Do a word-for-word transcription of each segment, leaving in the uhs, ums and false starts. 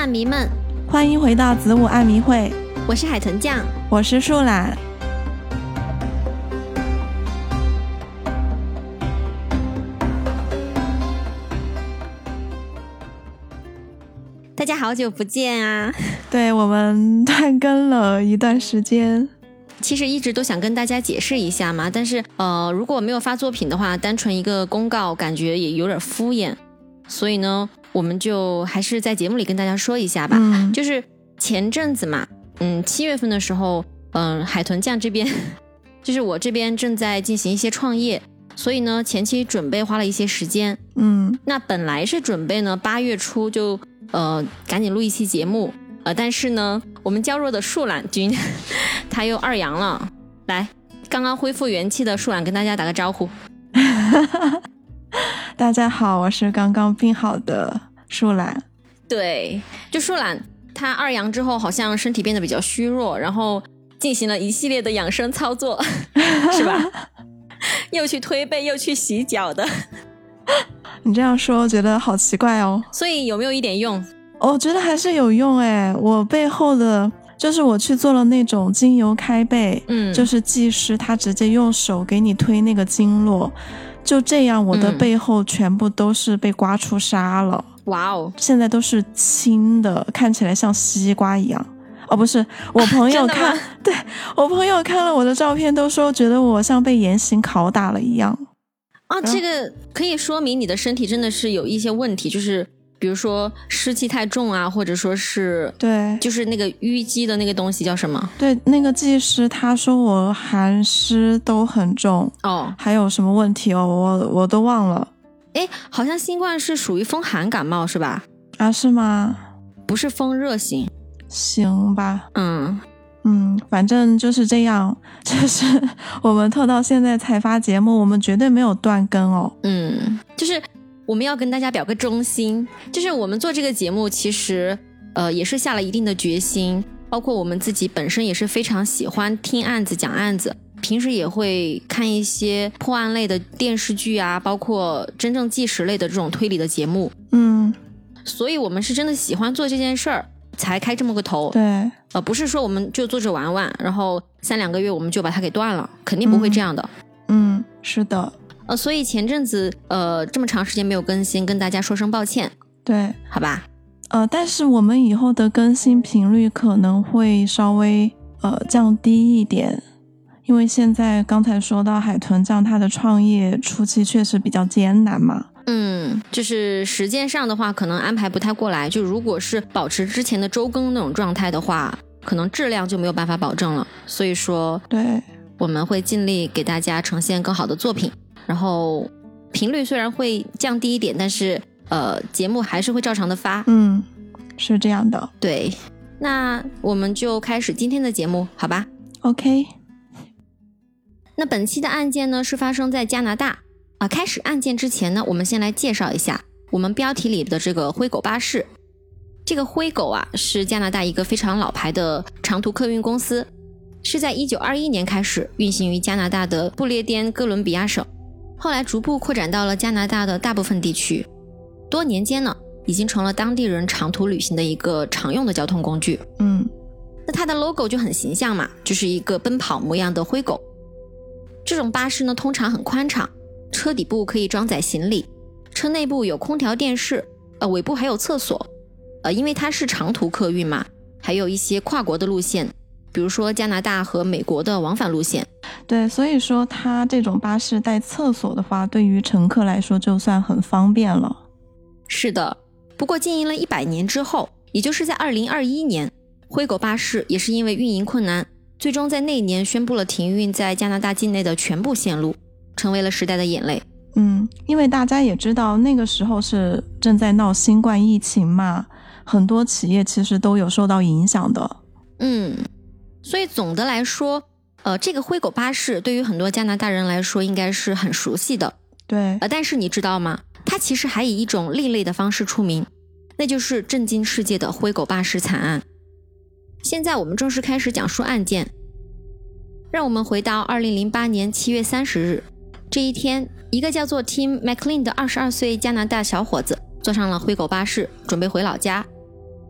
暗迷们， 欢迎回到子午暗迷会， 我是海豚酱， 我是树懒。 大家好久不见啊！ 对，我们断更了一段时间。 其实一直都想跟大家解释一下嘛，但是呃，如果没有发作品的话，单纯一个公告感觉也有点敷衍，所以呢，我们就还是在节目里跟大家说一下吧。 嗯、 就是前阵子嘛，嗯，七月份的时候，嗯、呃，海豚酱这边，就是我这边正在进行一些创业，所以呢，前期准备花了一些时间。 嗯， 那本来是准备呢，八月初就呃赶紧录一期节目。呃，但是呢，我们娇弱的树懒君他又二阳了。来，刚刚恢复元气的树懒跟大家打个招呼。 大家好，我是刚刚病好的树懒。 对，就树懒他二阳之后好像身体变得比较虚弱，然后进行了一系列的养生操作，是吧？又去推背又去洗脚的。 你这样说我觉得好奇怪哦。 所以有没有一点用？ 我觉得还是有用诶，我背后的就是我去做了那种精油开背， 嗯， 就是技师他直接用手给你推那个经络，就这样我的背后全部都是被刮出痧了。 哇哦， 现在都是青的，看起来像西瓜一样。哦，不是，我朋友看对我朋友看了我的照片都说觉得我像被严刑拷打了一样。 啊，这个可以说明你的身体真的是有一些问题，就是比如说湿气太重啊，或者说是对， 就是那个淤积的那个东西叫什么？ 对，那个技师他说我寒湿都很重哦， 还有什么问题哦，我我都忘了。 诶，好像新冠是属于风寒感冒是吧？ 啊，是吗？ 不是风热型。 行吧， 嗯嗯，反正就是这样，就是我们拖到现在才发节目，我们绝对没有断更哦。 嗯，就是我们要跟大家表个忠心，就是我们做这个节目其实呃也是下了一定的决心，包括我们自己本身也是非常喜欢听案子讲案子，平时也会看一些破案类的电视剧啊，包括真正纪实类的这种推理的节目。 嗯， 所以我们是真的喜欢做这件事儿才开这么个头。 对， 呃，不是说我们就做着玩玩，然后三两个月我们就把它给断了，肯定不会这样的。 嗯，嗯，是的。 呃，所以前阵子呃这么长时间没有更新，跟大家说声抱歉。 对， 好吧。 呃，但是我们以后的更新频率可能会稍微呃降低一点，因为现在刚才说到海豚酱他的创业初期确实比较艰难嘛。 嗯，就是时间上的话可能安排不太过来，就如果是保持之前的周更那种状态的话，可能质量就没有办法保证了。所以说对， 我们会尽力给大家呈现更好的作品，然后频率虽然会降低一点，但是呃节目还是会照常的发。 嗯，是这样的。 对，那我们就开始今天的节目好吧。 OK， 那本期的案件呢是发生在加拿大啊。开始案件之前呢，我们先来介绍一下我们标题里的这个灰狗巴士。这个灰狗啊是加拿大一个非常老牌的长途客运公司，是在一九二一年开始运行于加拿大的不列颠哥伦比亚省，后来逐步扩展到了加拿大的大部分地区，多年间呢已经成了当地人长途旅行的一个常用的交通工具。 嗯， 那它的 logo 就很形象嘛，就是一个奔跑模样的灰狗。这种巴士呢通常很宽敞，车底部可以装载行李，车内部有空调电视，呃，尾部还有厕所。呃，因为它是长途客运嘛，还有一些跨国的路线，比如说加拿大和美国的往返路线。 对，所以说它这种巴士带厕所的话，对于乘客来说就算很方便了。 是的，不过经营了一百年之后，也就是在二零二一年，灰狗巴士也是因为运营困难，最终在那年宣布了停运在加拿大境内的全部线路，成为了时代的眼泪。 嗯，因为大家也知道那个时候是正在闹新冠疫情嘛，很多企业其实都有受到影响的。 嗯，所以总的来说呃，这个灰狗巴士对于很多加拿大人来说应该是很熟悉的。 对， 呃，但是你知道吗，它其实还以一种另类的方式出名，那就是震惊世界的灰狗巴士惨案。现在我们正式开始讲述案件，让我们回到二零零八年七月三十日，这一天，一个叫做 Tim McLean 的二十二岁加拿大小伙子坐上了灰狗巴士，准备回老家。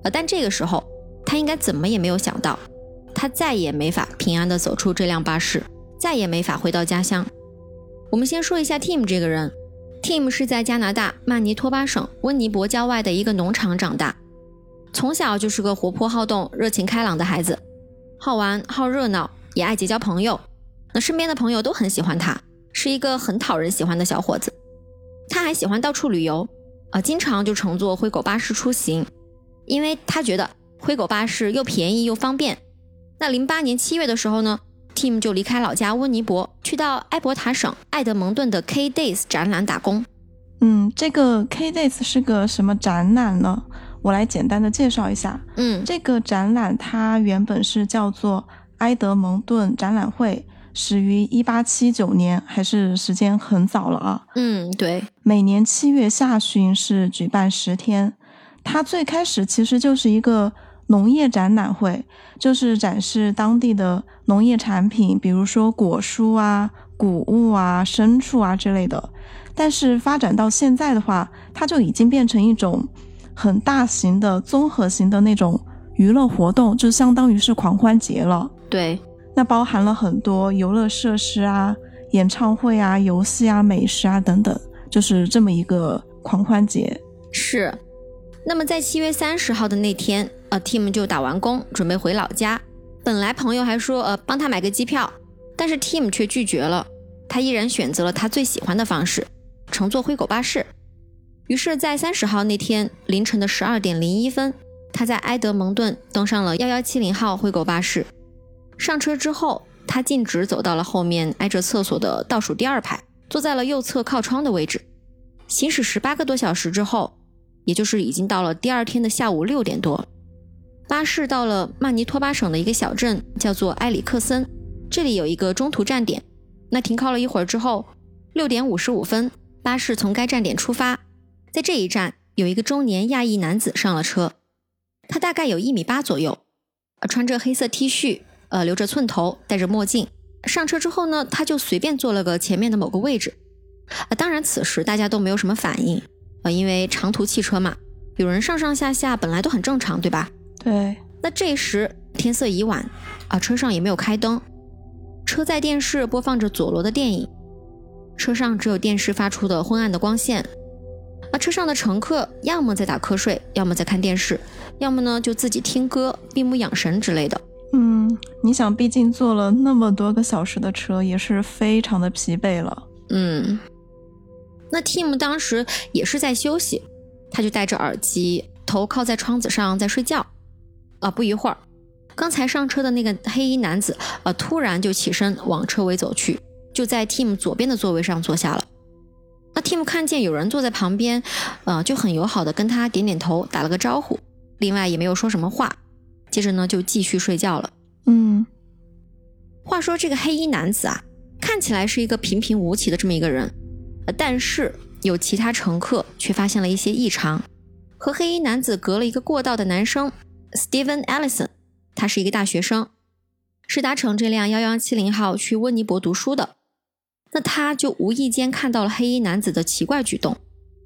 呃，但这个时候他应该怎么也没有想到，他再也没法平安地走出这辆巴士，再也没法回到家乡。我们先说一下 Tim 这个人。 Tim 是在加拿大曼尼托巴省温尼伯郊外的一个农场长大，从小就是个活泼好动、热情开朗的孩子，好玩好热闹，也爱结交朋友。那身边的朋友都很喜欢他，是一个很讨人喜欢的小伙子。他还喜欢到处旅游，呃，经常就乘坐灰狗巴士出行，因为他觉得灰狗巴士又便宜又方便。那零八年七月的时候呢， Tim 就离开老家温尼伯，去到埃伯塔省埃德蒙顿的 K Days 展览打工。 嗯，这个 K Days 是个什么展览呢？我来简单的介绍一下。 嗯， 这个展览它原本是叫做埃德蒙顿展览会，始于一八七九年，还是时间很早了啊。 嗯，对。 每年七月下旬是举办十天。它最开始其实就是一个农业展览会，就是展示当地的农业产品，比如说果蔬啊、谷物啊、牲畜啊之类的。但是发展到现在的话，它就已经变成一种很大型的综合型的那种娱乐活动，就相当于是狂欢节了。 对， 那包含了很多游乐设施啊、演唱会啊、游戏啊、美食啊等等，就是这么一个狂欢节。 是。那么在七月三十号的那天，呃 Tim 就打完工准备回老家。本来朋友还说呃帮他买个机票，但是 Tim 却拒绝了，他依然选择了他最喜欢的方式，乘坐灰狗巴士。于是在三十号那天凌晨的十二点零一分，他在埃德蒙顿登上了一一七零号灰狗巴士。上车之后，他径直走到了后面挨着厕所的倒数第二排，坐在了右侧靠窗的位置。行驶十八个多小时之后，也就是已经到了第二天的下午六点多，巴士到了曼尼托巴省的一个小镇，叫做埃里克森。这里有一个中途站点。那停靠了一会儿之后，六点五十五分，巴士从该站点出发。在这一站，有一个中年亚裔男子上了车，他大概有一米八左右，穿着黑色 T 恤，呃，留着寸头，戴着墨镜。上车之后呢，他就随便坐了个前面的某个位置。呃、当然此时大家都没有什么反应，呃，因为长途汽车嘛，有人上上下下本来都很正常，对吧？ 对。 那这时天色已晚，啊，车上也没有开灯，车载电视播放着佐罗的电影，车上只有电视发出的昏暗的光线。啊，车上的乘客要么在打瞌睡，要么在看电视，要么呢就自己听歌闭目养神之类的。 嗯，你想毕竟坐了那么多个小时的车，也是非常的疲惫了。 嗯，那 Tim 当时也是在休息，他就戴着耳机，头靠在窗子上在睡觉。啊，不一会儿，刚才上车的那个黑衣男子啊，突然就起身往车尾走去，就在 Tim 左边的座位上坐下了。那 Tim 看见有人坐在旁边，呃，就很友好的跟他点点头，打了个招呼，另外也没有说什么话，接着呢就继续睡觉了。 嗯， 话说这个黑衣男子啊，看起来是一个平平无奇的这么一个人，呃、但是有其他乘客却发现了一些异常。和黑衣男子隔了一个过道的男生 Steven Allison， 他是一个大学生，是搭乘这辆一一七零号去温尼伯读书的。那他就无意间看到了黑衣男子的奇怪举动。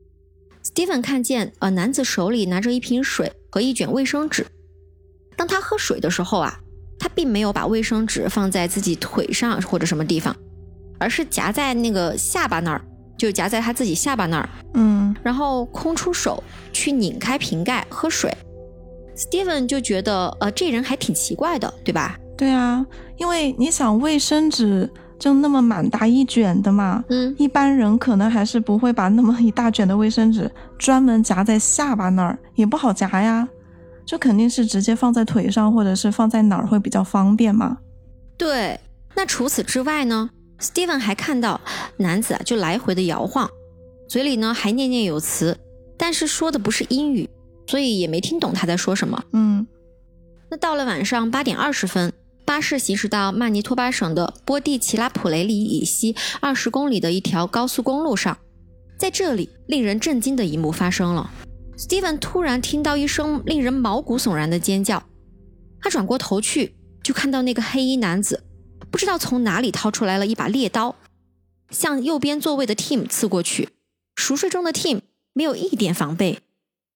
Steven 看见呃男子手里拿着一瓶水和一卷卫生纸，当他喝水的时候啊，他并没有把卫生纸放在自己腿上或者什么地方，而是夹在那个下巴那儿，就夹在他自己下巴那儿， 嗯， 然后空出手去拧开瓶盖喝水。 Steven 就觉得呃这人还挺奇怪的，对吧？ 对啊，因为你想卫生纸就那么满大一卷的嘛， 嗯， 一般人可能还是不会把那么一大卷的卫生纸专门夹在下巴那儿，也不好夹呀，就肯定是直接放在腿上或者是放在哪儿会比较方便嘛。 对，那除此之外呢， Steven 还看到男子啊就来回的摇晃，嘴里呢还念念有词，但是说的不是英语，所以也没听懂他在说什么。 嗯， 那到了晚上八点二十分，巴士行驶到曼尼托巴省的波蒂奇拉普雷里以西二十公里的一条高速公路上，在这里令人震惊的一幕发生了。 Steven 突然听到一声令人毛骨悚然的尖叫，他转过头去，就看到那个黑衣男子不知道从哪里掏出来了一把猎刀，向右边座位的 Tim 刺过去。熟睡中的 Tim 没有一点防备，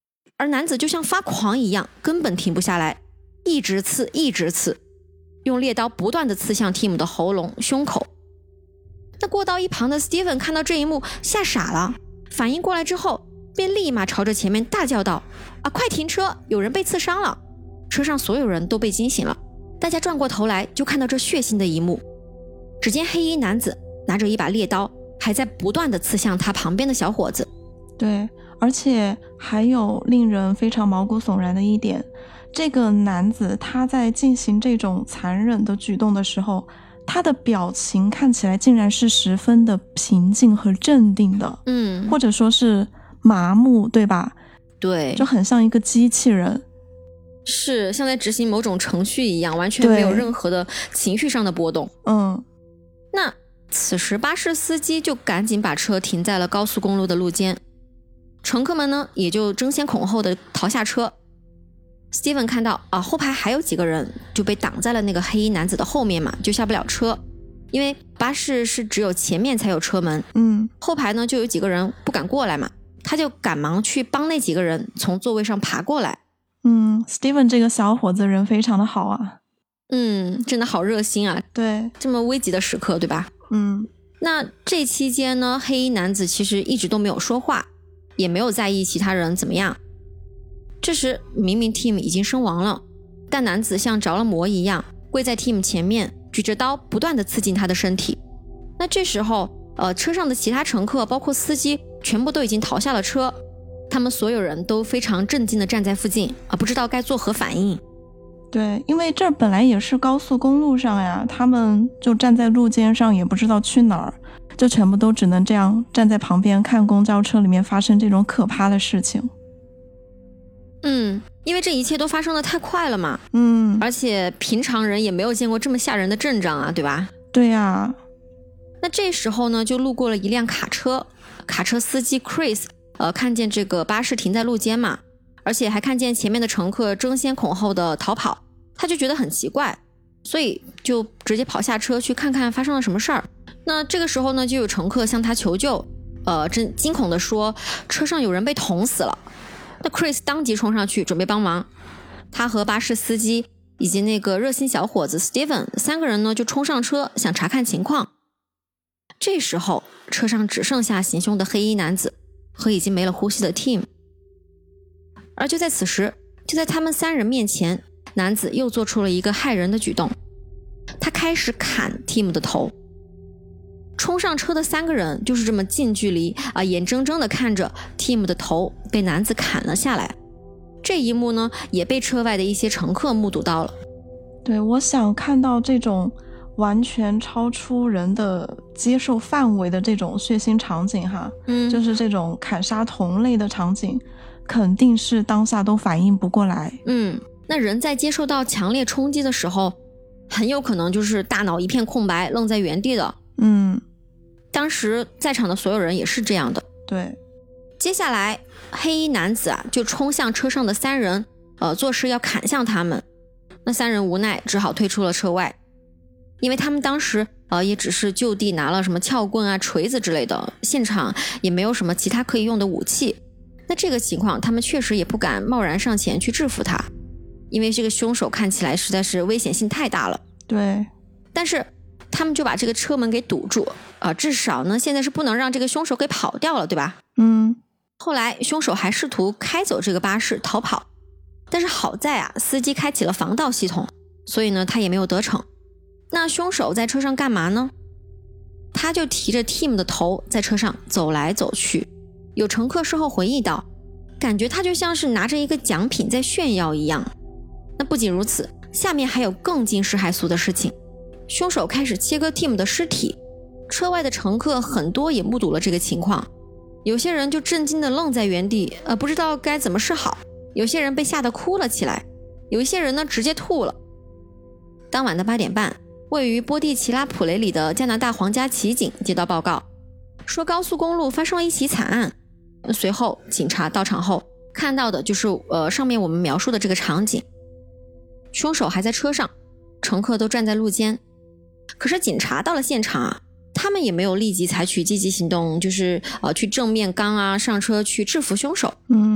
而男子就像发狂一样，根本停不下来，一直刺一直刺，用猎刀不断地刺向 Tim 的喉咙胸口。那过道一旁的 Steven 看到这一幕吓傻了，反应过来之后便立马朝着前面大叫道：啊，快停车，有人被刺伤了。车上所有人都被惊醒了，大家转过头来就看到这血腥的一幕。只见黑衣男子拿着一把猎刀，还在不断地刺向他旁边的小伙子。 对，而且还有令人非常毛骨悚然的一点，这个男子他在进行这种残忍的举动的时候，他的表情看起来竟然是十分的平静和镇定的， 嗯， 或者说是麻木，对吧？ 对， 就很像一个机器人， 是像在执行某种程序一样，完全没有任何的情绪上的波动。 嗯， 那此时巴士司机就赶紧把车停在了高速公路的路肩，乘客们呢也就争先恐后的逃下车。Steven 看到啊，后排还有几个人就被挡在了那个黑衣男子的后面嘛，就下不了车，因为巴士是只有前面才有车门， 嗯， 后排呢就有几个人不敢过来嘛，他就赶忙去帮那几个人从座位上爬过来。 嗯 Steven 这个小伙子人非常的好啊， 嗯，真的好热心啊， 对， 这么危急的时刻，对吧？ 嗯， 那这期间呢，黑衣男子其实一直都没有说话，也没有在意其他人怎么样。这时明明 Tim 已经身亡了，但男子像着了魔一样跪在 Tim 前面，举着刀不断地刺进他的身体。那这时候呃，车上的其他乘客包括司机全部都已经逃下了车，他们所有人都非常震惊地站在附近啊，不知道该作何反应。 对，因为这儿本来也是高速公路上呀，他们就站在路肩上也不知道去哪儿，就全部都只能这样站在旁边看公交车里面发生这种可怕的事情。 嗯，因为这一切都发生的太快了嘛， 嗯， 而且平常人也没有见过这么吓人的阵仗啊，对吧？ 对呀。 那这时候呢，就路过了一辆卡车，卡车司机 Chris 呃，看见这个巴士停在路肩嘛，而且还看见前面的乘客争先恐后的逃跑，他就觉得很奇怪，所以就直接跑下车去看看发生了什么事儿。那这个时候呢，就有乘客向他求救，呃，真惊恐地说车上有人被捅死了。那 Chris 当即冲上去准备帮忙，他和巴士司机以及那个热心小伙子 Steven 三个人呢就冲上车想查看情况。这时候车上只剩下行凶的黑衣男子和已经没了呼吸的 Tim。 而就在此时，就在他们三人面前，男子又做出了一个骇人的举动，他开始砍 Tim 的头。冲上车的三个人就是这么近距离啊，眼睁睁地看着 Tim 的头被男子砍了下来。这一幕呢，也被车外的一些乘客目睹到了。 对，我想看到这种完全超出人的接受范围的这种血腥场景哈， 嗯， 就是这种砍杀同类的场景，肯定是当下都反应不过来。 嗯，那人在接受到强烈冲击的时候，很有可能就是大脑一片空白，愣在原地的。 嗯， 当时在场的所有人也是这样的。 对， 接下来黑衣男子啊就冲向车上的三人，呃，作势要砍向他们。那三人无奈只好退出了车外，因为他们当时呃也只是就地拿了什么撬棍啊、锤子之类的，现场也没有什么其他可以用的武器。那这个情况，他们确实也不敢贸然上前去制服他，因为这个凶手看起来实在是危险性太大了。 对， 但是他们就把这个车门给堵住啊、呃，至少呢现在是不能让这个凶手给跑掉了，对吧？ 嗯。 后来凶手还试图开走这个巴士逃跑，但是好在啊，司机开启了防盗系统，所以呢他也没有得逞。那凶手在车上干嘛呢？他就提着 Tim 的头在车上走来走去。有乘客事后回忆到，感觉他就像是拿着一个奖品在炫耀一样。那不仅如此，下面还有更惊世骇俗的事情。凶手开始切割 Tim 的尸体，车外的乘客很多也目睹了这个情况，有些人就震惊地愣在原地，呃，不知道该怎么是好，有些人被吓得哭了起来，有一些人呢直接吐了。当晚的八点半，位于波蒂奇拉普雷里的加拿大皇家骑警接到报告，说高速公路发生了一起惨案。随后警察到场后看到的就是呃上面我们描述的这个场景，凶手还在车上，乘客都站在路肩。可是警察到了现场啊，他们也没有立即采取积极行动，就是呃去正面刚啊上车去制服凶手。 嗯，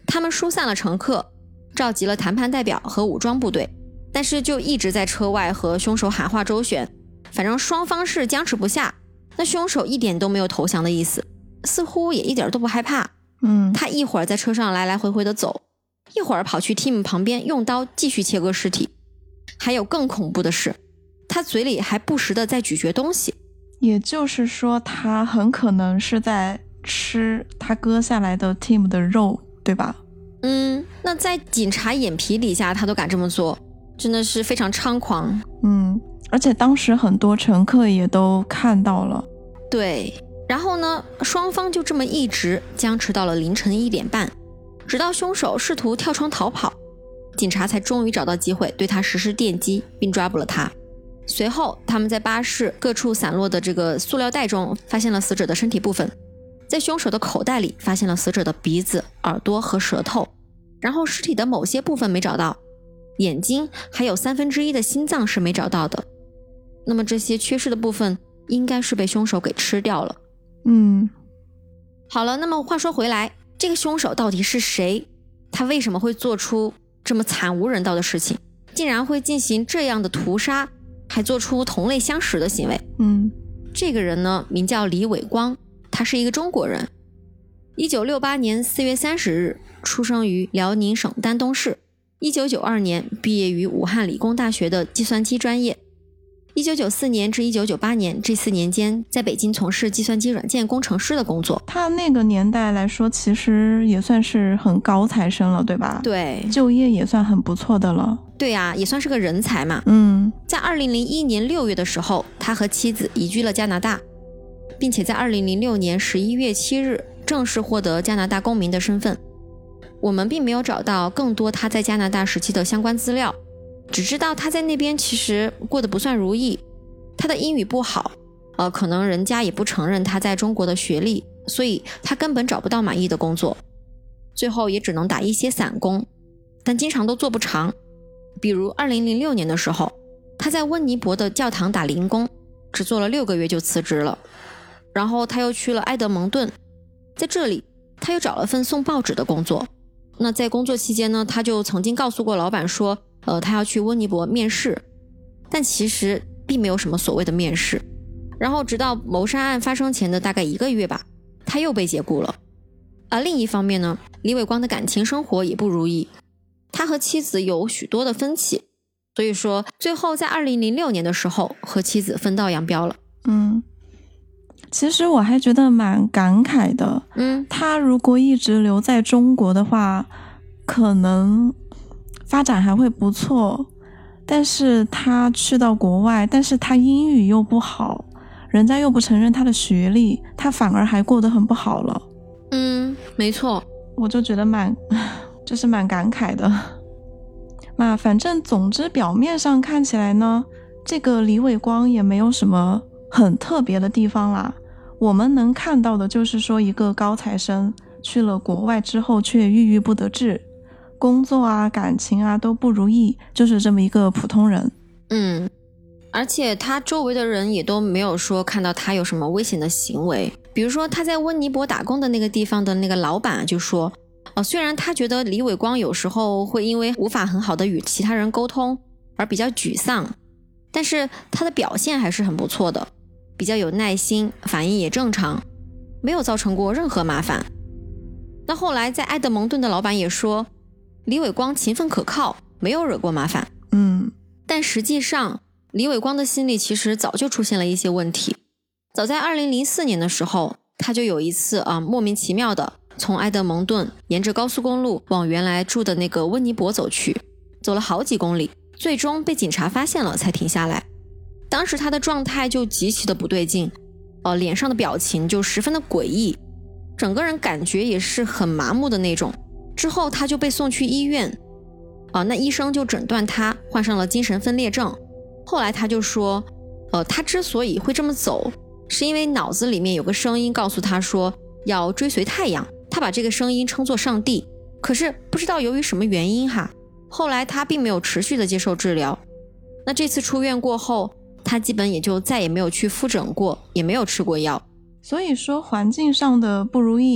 他们疏散了乘客，召集了谈判代表和武装部队，但是就一直在车外和凶手喊话周旋，反正双方是僵持不下。那凶手一点都没有投降的意思，似乎也一点都不害怕。 嗯， 他一会儿在车上来来回回的走，一会儿跑去 Tim 旁边用刀继续切割尸体。还有更恐怖的是，他嘴里还不时的在咀嚼东西。 也就是说他很可能是在吃他割下来的 Tim 的肉，对吧？ 嗯，那在警察眼皮底下他都敢这么做，真的是非常猖狂。 嗯，而且当时很多乘客也都看到了。 对，然后呢，双方就这么一直僵持到了凌晨一点半，直到凶手试图跳窗逃跑，警察才终于找到机会对他实施电击，并抓捕了他。随后他们在巴士各处散落的这个塑料袋中发现了死者的身体部分，在凶手的口袋里发现了死者的鼻子、耳朵和舌头，然后尸体的某些部分没找到，眼睛还有三分之一的心脏是没找到的。那么这些缺失的部分应该是被凶手给吃掉了。 嗯， 好了，那么话说回来，这个凶手到底是谁？他为什么会做出这么惨无人道的事情，竟然会进行这样的屠杀，还做出同类相食的行为？ 嗯， 这个人呢，名叫李伟光，他是一个中国人。一九六八年四月三十日出生于辽宁省丹东市，一九九二年毕业于武汉理工大学的计算机专业。一九九四年至一九九八年这四年间，在北京从事计算机软件工程师的工作。 他那个年代来说，其实也算是很高材生了，对吧？ 对， 就业也算很不错的了。 对啊，也算是个人才嘛。 嗯， 在二零零一年六月的时候，他和妻子移居了加拿大，并且在二零零六年十一月七日正式获得加拿大公民的身份。我们并没有找到更多他在加拿大时期的相关资料，只知道他在那边其实过得不算如意，他的英语不好，呃，可能人家也不承认他在中国的学历，所以他根本找不到满意的工作，最后也只能打一些散工，但经常都做不长。比如二零零六年的时候，他在温尼伯的教堂打零工，只做了六个月就辞职了。然后他又去了埃德蒙顿，在这里他又找了份送报纸的工作。那在工作期间呢，他就曾经告诉过老板说呃，他要去温尼伯面试，但其实并没有什么所谓的面试。然后直到谋杀案发生前的大概一个月吧，他又被解雇了。而另一方面呢，李伟光的感情生活也不如意，他和妻子有许多的分歧，所以说最后在二零零六年的时候和妻子分道扬镳了。 嗯，其实我还觉得蛮感慨的。 嗯， 他如果一直留在中国的话，可能发展还会不错，但是他去到国外，但是他英语又不好，人家又不承认他的学历，他反而还过得很不好了。 嗯，没错， 我就觉得蛮就是蛮感慨的。那反正总之表面上看起来呢，这个李伟光也没有什么很特别的地方啦。我们能看到的就是说，一个高材生去了国外之后却郁郁不得志，工作啊感情啊都不如意，就是这么一个普通人。 嗯，而且他周围的人也都没有说看到他有什么危险的行为。比如说他在温尼伯打工的那个地方的那个老板就说，呃，虽然他觉得李伟光有时候会因为无法很好的与其他人沟通而比较沮丧，但是他的表现还是很不错的，比较有耐心，反应也正常，没有造成过任何麻烦。那后来在埃德蒙顿的老板也说，李伟光勤奋可靠，没有惹过麻烦。 嗯， 但实际上李伟光的心里其实早就出现了一些问题。早在二零零四年的时候，他就有一次啊莫名其妙的从埃德蒙顿沿着高速公路往原来住的那个温尼伯走去，走了好几公里，最终被警察发现了才停下来。当时他的状态就极其的不对劲，呃，脸上的表情就十分的诡异，整个人感觉也是很麻木的那种。之后他就被送去医院，呃，那医生就诊断他患上了精神分裂症。后来他就说，呃，他之所以会这么走，是因为脑子里面有个声音告诉他说要追随太阳，他把这个声音称作上帝。可是不知道由于什么原因哈，后来他并没有持续的接受治疗。那这次出院过后，他基本也就再也没有去复诊过，也没有吃过药。 所以说环境上的不如意，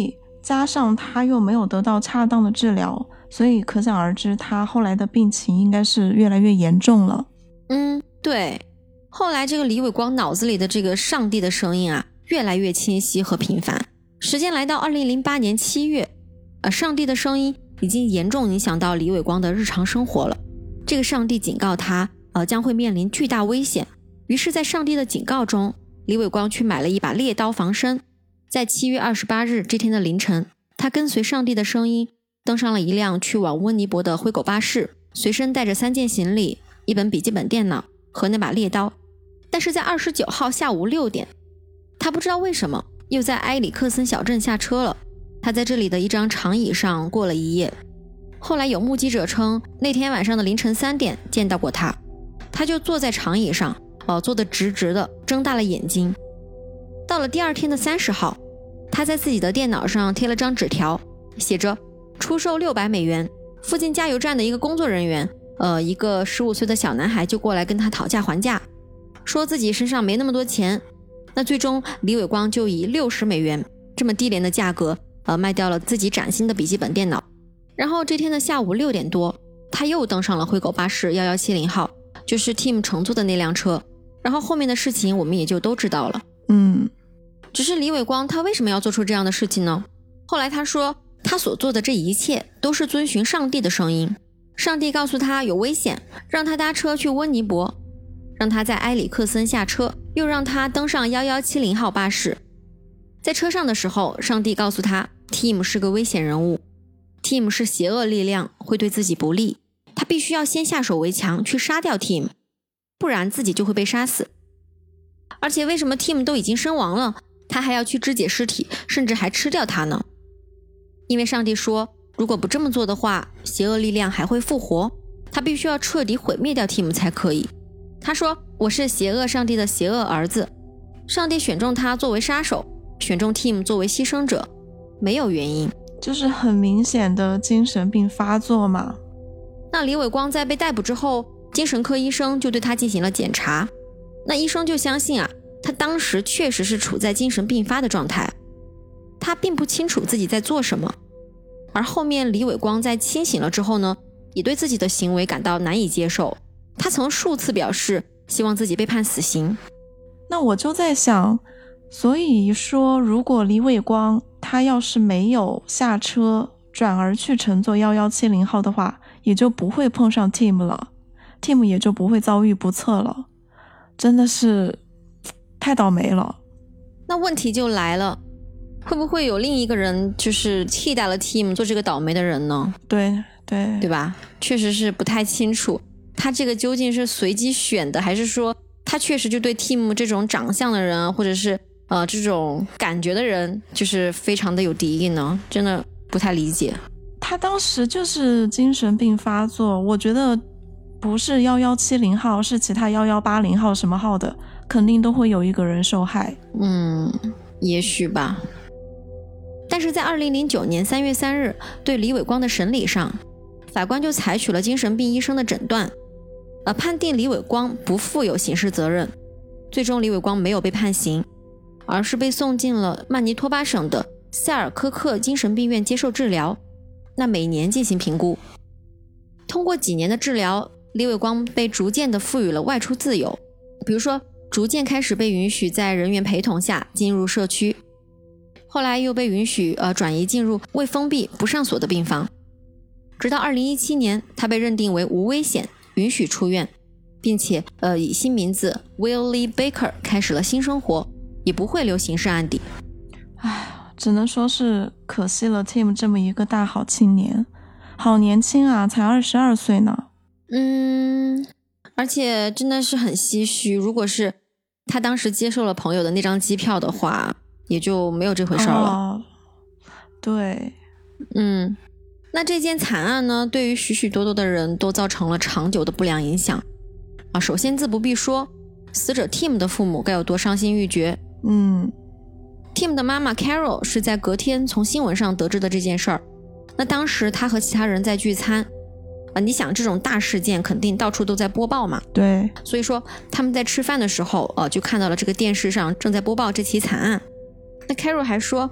加上他又没有得到恰当的治疗，所以可想而知他后来的病情应该是越来越严重了。 嗯，对，后来这个李伟光脑子里的这个上帝的声音啊越来越清晰和频繁。时间来到二零零八年七月，呃，上帝的声音已经严重影响到李伟光的日常生活了。这个上帝警告他呃，将会面临巨大危险。于是在上帝的警告中，李伟光去买了一把猎刀防身。在七月二十八日这天的凌晨，他跟随上帝的声音登上了一辆去往温尼伯的灰狗巴士，随身带着三件行李，一本笔记本电脑和那把猎刀。但是在二十九号下午六点，他不知道为什么又在埃里克森小镇下车了。他在这里的一张长椅上过了一夜。后来有目击者称，那天晚上的凌晨三点见到过他，他就坐在长椅上，呃，坐得直直的，睁大了眼睛。到了第二天的三十号，他在自己的电脑上贴了张纸条，写着出售六百美元。附近加油站的一个工作人员，呃，一个十五岁的小男孩就过来跟他讨价还价，说自己身上没那么多钱。那最终李伟光就以六十美元这么低廉的价格，呃，卖掉了自己崭新的笔记本电脑。然后这天的下午六点多，他又登上了灰狗巴士一一七零号，就是 Tim 乘坐的那辆车。然后后面的事情我们也就都知道了。 嗯， 只是李伟光他为什么要做出这样的事情呢？后来他说，他所做的这一切都是遵循上帝的声音。上帝告诉他有危险，让他搭车去温尼伯，让他在埃里克森下车，又让他登上一一七零号巴士。在车上的时候，上帝告诉他 Tim 是个危险人物， Tim 是邪恶力量，会对自己不利，他必须要先下手为强去杀掉 Tim， 不然自己就会被杀死。而且为什么 Tim 都已经身亡了，他还要去肢解尸体，甚至还吃掉他呢？因为上帝说，如果不这么做的话，邪恶力量还会复活，他必须要彻底毁灭掉 Tim 才可以。他说，我是邪恶上帝的邪恶儿子，上帝选中他作为杀手，选中 Tim 作为牺牲者，没有原因， 就是很明显的精神病发作嘛。 那李伟光在被逮捕之后，精神科医生就对他进行了检查。那医生就相信啊，他当时确实是处在精神病发的状态，他并不清楚自己在做什么。而后面李伟光在清醒了之后呢，也对自己的行为感到难以接受，他曾数次表示希望自己被判死刑。 那我就在想，所以说如果李伟光他要是没有下车转而去乘坐一一七零号的话，也就不会碰上 Tim 了， Tim 也就不会遭遇不测了。真的是太倒霉了。 那问题就来了，会不会有另一个人就是替代了 Tim 做这个倒霉的人呢？ 对对对吧？确实是不太清楚，他这个究竟是随机选的，还是说他确实就对 Tim 这种长相的人，或者是呃这种感觉的人，就是非常的有敌意呢？真的不太理解。 他当时就是精神病发作，我觉得不是一一七零号，是其他一一八零号什么号的，肯定都会有一个人受害。 嗯，也许吧。但是在二零零九年三月三日对李伟光的审理上，法官就采取了精神病医生的诊断，呃，判定李伟光不负有刑事责任。最终李伟光没有被判刑，而是被送进了曼尼托巴省的塞尔科克精神病院接受治疗，那每年进行评估。通过几年的治疗，李伟光被逐渐的赋予了外出自由，比如说逐渐开始被允许在人员陪同下进入社区，后来又被允许呃转移进入未封闭不上锁的病房。直到二零一七年，他被认定为无危险，允许出院，并且呃以新名字 Willie Baker 开始了新生活，也不会留刑事案底。 唉，只能说是可惜了 Tim 这么一个大好青年，好年轻啊，才二十二岁呢。 嗯，而且真的是很唏嘘，如果是他当时接受了朋友的那张机票的话，也就没有这回事了。 哦，对， 嗯，那这件惨案呢，对于许许多多的人都造成了长久的不良影响啊。首先自不必说，死者 Tim 的父母该有多伤心欲绝。 嗯 Tim 的妈妈 Carol 是在隔天从新闻上得知的这件事儿。那当时他和其他人在聚餐啊，你想这种大事件肯定到处都在播报嘛， 对， 所以说他们在吃饭的时候呃，就看到了这个电视上正在播报这起惨案。那 Carol 还说啊，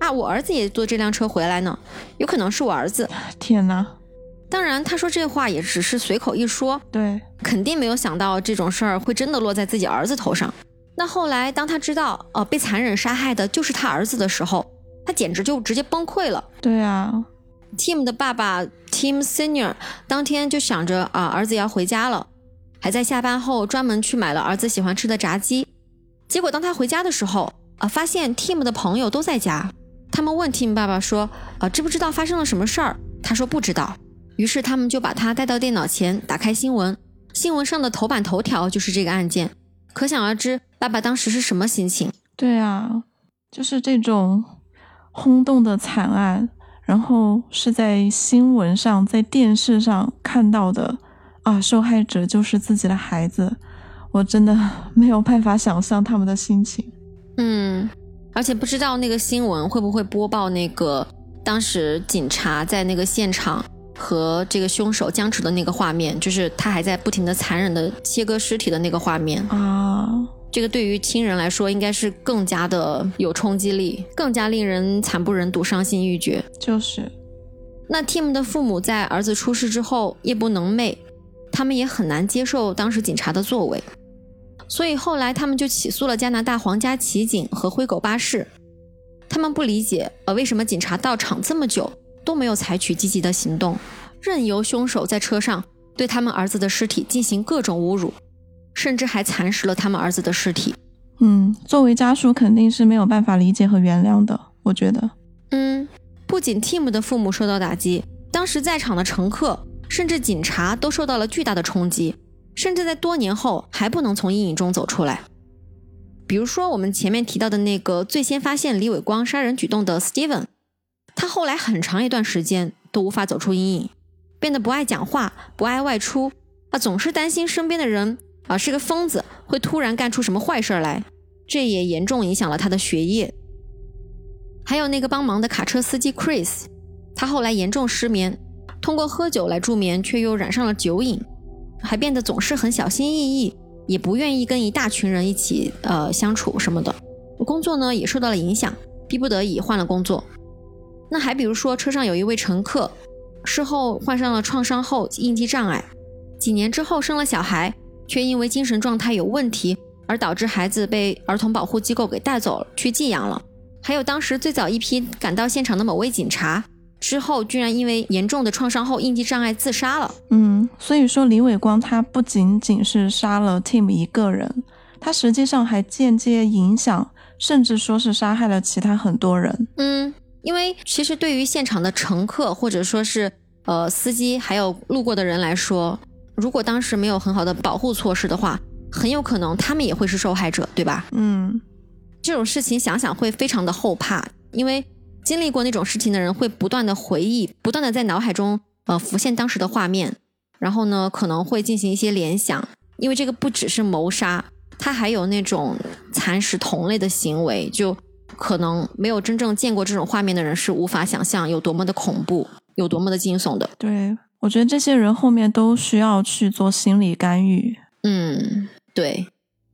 啊，我儿子也坐这辆车回来呢，有可能是我儿子。 天哪！ 当然他说这话也只是随口一说， 对， 肯定没有想到这种事儿会真的落在自己儿子头上。那后来当他知道呃被残忍杀害的就是他儿子的时候，他简直就直接崩溃了。 对啊， Tim 的爸爸 Tim Senior 当天就想着啊儿子要回家了，还在下班后专门去买了儿子喜欢吃的炸鸡。结果当他回家的时候啊，发现 Tim 的朋友都在家。他们问 Tim 爸爸说啊知不知道发生了什么事儿？他说不知道。于是他们就把他带到电脑前，打开新闻，新闻上的头版头条就是这个案件。可想而知爸爸当时是什么心情。 对啊，就是这种轰动的惨案，然后是在新闻上在电视上看到的啊，受害者就是自己的孩子，我真的没有办法想象他们的心情。 嗯，而且不知道那个新闻会不会播报那个当时警察在那个现场和这个凶手僵持的那个画面，就是他还在不停的残忍的切割尸体的那个画面啊。 这个对于亲人来说应该是更加的有冲击力，更加令人惨不忍睹，伤心欲绝。 就是那 Tim 的父母在儿子出事之后夜不能寐，他们也很难接受当时警察的作为，所以后来他们就起诉了加拿大皇家骑警和灰狗巴士。他们不理解呃，为什么警察到场这么久都没有采取积极的行动，任由凶手在车上对他们儿子的尸体进行各种侮辱，甚至还蚕食了他们儿子的尸体。 嗯，作为家属肯定是没有办法理解和原谅的，我觉得。 嗯，不仅 Tim 的父母受到打击，当时在场的乘客甚至警察都受到了巨大的冲击，甚至在多年后还不能从阴影中走出来。比如说我们前面提到的那个最先发现李伟光杀人举动的 Steven， 他后来很长一段时间都无法走出阴影，变得不爱讲话，不爱外出啊，总是担心身边的人啊是个疯子，会突然干出什么坏事来，这也严重影响了他的学业。还有那个帮忙的卡车司机 Chris， 他后来严重失眠，通过喝酒来助眠，却又染上了酒瘾，还变得总是很小心翼翼，也不愿意跟一大群人一起呃相处什么的。工作呢也受到了影响，逼不得已换了工作。那还比如说车上有一位乘客，事后患上了创伤后应激障碍，几年之后生了小孩，却因为精神状态有问题而导致孩子被儿童保护机构给带走了，去寄养了。还有当时最早一批赶到现场的某位警察，之后居然因为严重的创伤后应激障碍自杀了。 嗯，所以说李伟光他不仅仅是杀了 Tim 一个人，他实际上还间接影响，甚至说是杀害了其他很多人。 嗯，因为其实对于现场的乘客或者说是呃司机还有路过的人来说，如果当时没有很好的保护措施的话，很有可能他们也会是受害者，对吧？ 嗯， 这种事情想想会非常的后怕，因为经历过那种事情的人会不断的回忆，不断的在脑海中呃浮现当时的画面，然后呢可能会进行一些联想，因为这个不只是谋杀，它还有那种蚕食同类的行为，就可能没有真正见过这种画面的人是无法想象有多么的恐怖，有多么的惊悚的。 对，我觉得这些人后面都需要去做心理干预。 嗯，对。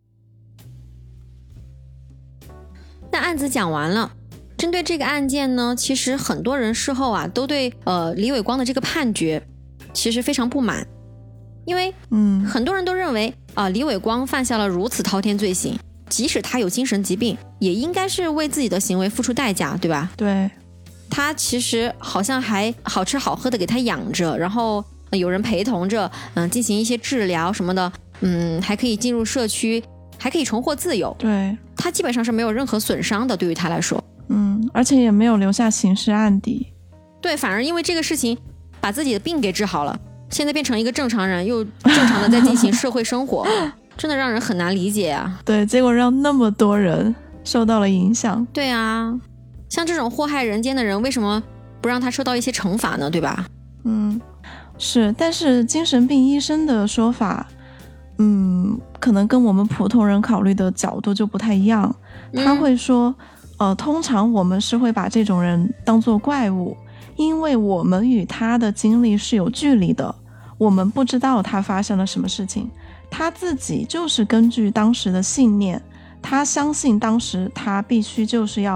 那案子讲完了，针对这个案件呢，其实很多人事后啊都对呃李伟光的这个判决其实非常不满，因为嗯， 很多人都认为啊、呃、李伟光犯下了如此滔天罪行，即使他有精神疾病，也应该是为自己的行为付出代价，对吧？ 对， 他其实好像还好吃好喝的给他养着，然后、呃、有人陪同着，嗯、呃，进行一些治疗什么的，嗯，还可以进入社区，还可以重获自由。 对， 他基本上是没有任何损伤的，对于他来说。 嗯，而且也没有留下刑事案底。 对，反而因为这个事情把自己的病给治好了，现在变成一个正常人，又正常的在进行社会生活，真的让人很难理解啊。 对，结果让那么多人受到了影响。 对啊，像这种祸害人间的人，为什么不让他受到一些惩罚呢？对吧？ 嗯，是，但是精神病医生的说法，嗯，可能跟我们普通人考虑的角度就不太一样。他会说，呃，通常我们是会把这种人当作怪物，因为我们与他的经历是有距离的，我们不知道他发生了什么事情，他自己就是根据当时的信念，他相信当时他必须就是要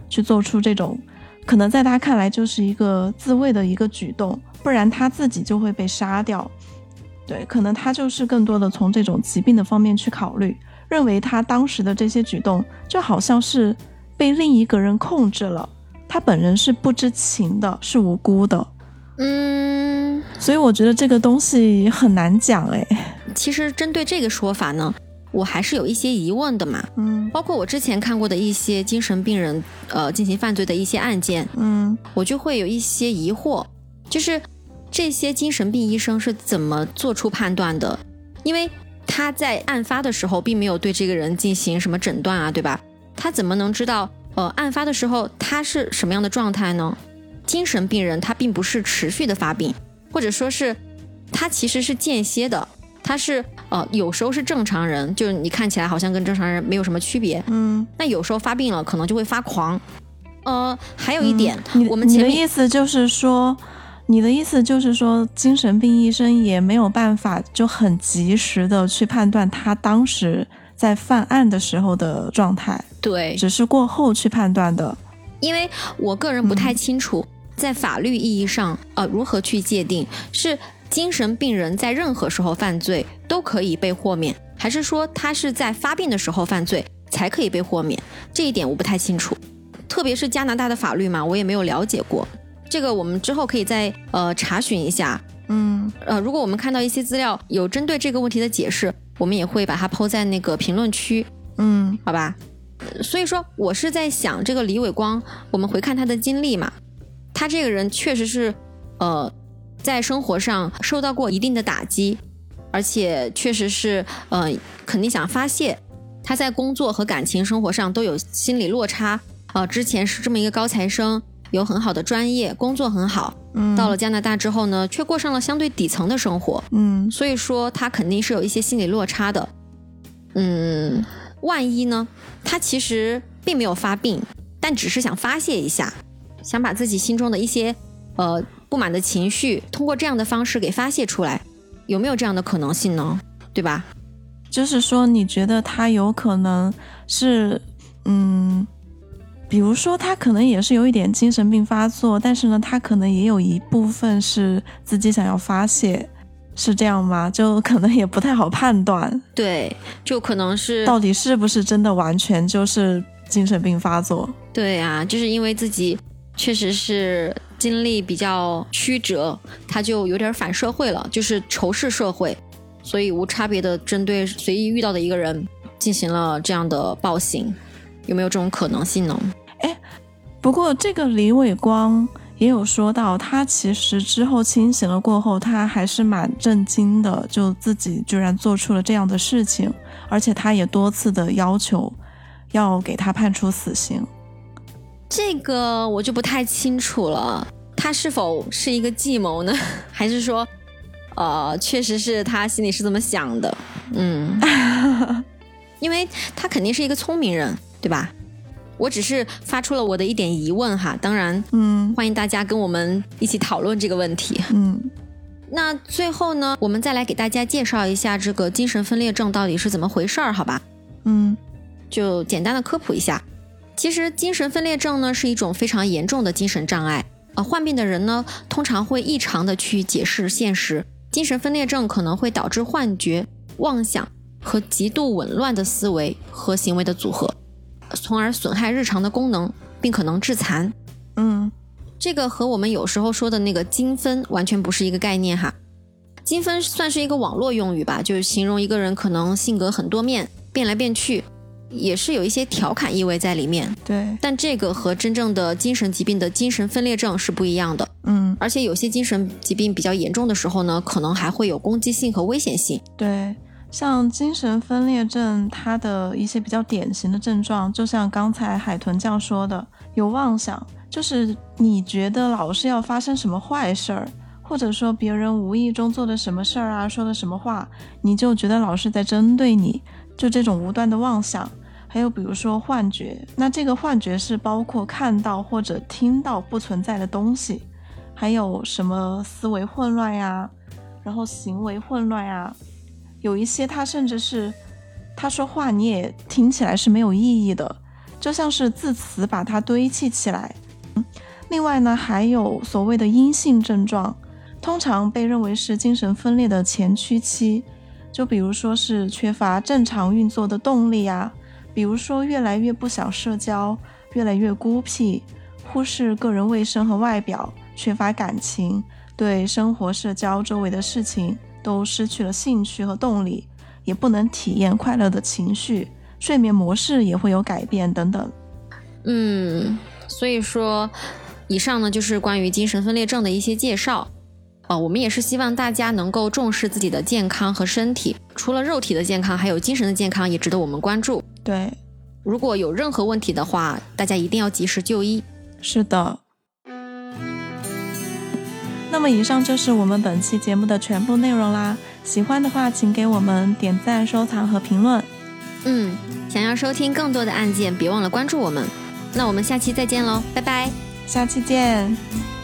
去做出这种可能在他看来就是一个自卫的一个举动，不然他自己就会被杀掉。对，可能他就是更多的从这种疾病的方面去考虑，认为他当时的这些举动就好像是被另一个人控制了，他本人是不知情的，是无辜的。 嗯， 所以我觉得这个东西很难讲诶。 其实针对这个说法呢，我还是有一些疑问的嘛。 嗯， 包括我之前看过的一些精神病人呃进行犯罪的一些案件， 嗯， 我就会有一些疑惑，就是这些精神病医生是怎么做出判断的？因为他在案发的时候并没有对这个人进行什么诊断啊，对吧？他怎么能知道呃案发的时候他是什么样的状态呢？精神病人他并不是持续的发病，或者说是他其实是间歇的，他是呃有时候是正常人，就是你看起来好像跟正常人没有什么区别， 嗯， 那有时候发病了可能就会发狂。呃，还有一点， 嗯、 我们前面你的意思就是说，你的意思就是说，精神病医生也没有办法就很及时的去判断他当时在犯案的时候的状态， 对， 只是过后去判断的。 因为我个人不太清楚，嗯、在法律意义上，呃，如何去界定是精神病人在任何时候犯罪都可以被豁免，还是说他是在发病的时候犯罪才可以被豁免？这一点我不太清楚，特别是加拿大的法律嘛，我也没有了解过。这个我们之后可以再呃查询一下。 嗯， 呃，如果我们看到一些资料有针对这个问题的解释，我们也会把它抛在那个评论区。 嗯， 好吧。所以说我是在想，这个李伟光，我们回看他的经历嘛，他这个人确实是呃在生活上受到过一定的打击，而且确实是呃肯定想发泄，他在工作和感情生活上都有心理落差。呃之前是这么一个高材生，有很好的专业，工作很好， 嗯， 到了加拿大之后呢，却过上了相对底层的生活， 嗯， 所以说他肯定是有一些心理落差的。嗯，万一呢，他其实并没有发病，但只是想发泄一下，想把自己心中的一些呃不满的情绪通过这样的方式给发泄出来，有没有这样的可能性呢？对吧？ 就是说你觉得他有可能是嗯比如说他可能也是有一点精神病发作，但是呢他可能也有一部分是自己想要发泄，是这样吗？就可能也不太好判断。 对，就可能是到底是不是真的完全就是精神病发作。 对啊，就是因为自己确实是经历比较曲折，他就有点反社会了，就是仇视社会，所以无差别的针对随意遇到的一个人进行了这样的暴行，有没有这种可能性呢？ 哎，不过这个李伟光也有说到，他其实之后清醒了过后，他还是蛮震惊的，就自己居然做出了这样的事情，而且他也多次的要求要给他判处死刑。 这个我就不太清楚了，他是否是一个计谋呢？还是说呃，确实是他心里是这么想的？嗯，因为他肯定是一个聪明人，对吧？我只是发出了我的一点疑问哈，当然， 嗯， 欢迎大家跟我们一起讨论这个问题。 嗯， 那最后呢，我们再来给大家介绍一下这个精神分裂症到底是怎么回事儿，好吧？ 嗯， 就简单的科普一下。其实精神分裂症呢是一种非常严重的精神障碍，呃，患病的人呢通常会异常的去解释现实。精神分裂症可能会导致幻觉、妄想和极度紊乱的思维和行为的组合，从而损害日常的功能，并可能致残。 嗯， 这个和我们有时候说的那个精分完全不是一个概念哈。精分算是一个网络用语吧，就是形容一个人可能性格很多面，变来变去，也是有一些调侃意味在里面。 对， 但这个和真正的精神疾病的精神分裂症是不一样的。 嗯， 而且有些精神疾病比较严重的时候呢，可能还会有攻击性和危险性。 对，像精神分裂症它的一些比较典型的症状，就像刚才海豚酱说的，有妄想，就是你觉得老是要发生什么坏事儿，或者说别人无意中做的什么事儿啊，说的什么话，你就觉得老是在针对你，就这种无端的妄想。还有比如说幻觉，那这个幻觉是包括看到或者听到不存在的东西，还有什么思维混乱呀，然后行为混乱呀，有一些他甚至是他说话你也听起来是没有意义的， 就像是字词把它堆砌起来。另外呢，还有所谓的阴性症状，通常被认为是精神分裂的前驱期，就比如说是缺乏正常运作的动力啊，比如说越来越不想社交，越来越孤僻，忽视个人卫生和外表，缺乏感情，对生活、社交、周围的事情都失去了兴趣和动力，也不能体验快乐的情绪，睡眠模式也会有改变等等。 嗯，所以说以上呢就是关于精神分裂症的一些介绍。呃，我们也是希望大家能够重视自己的健康和身体，除了肉体的健康，还有精神的健康也值得我们关注。 对， 如果有任何问题的话，大家一定要及时就医。 是的。那么以上就是我们本期节目的全部内容啦，喜欢的话请给我们点赞、收藏和评论。 嗯，想要收听更多的案件，别忘了关注我们。那我们下期再见喽，拜拜。 下期见。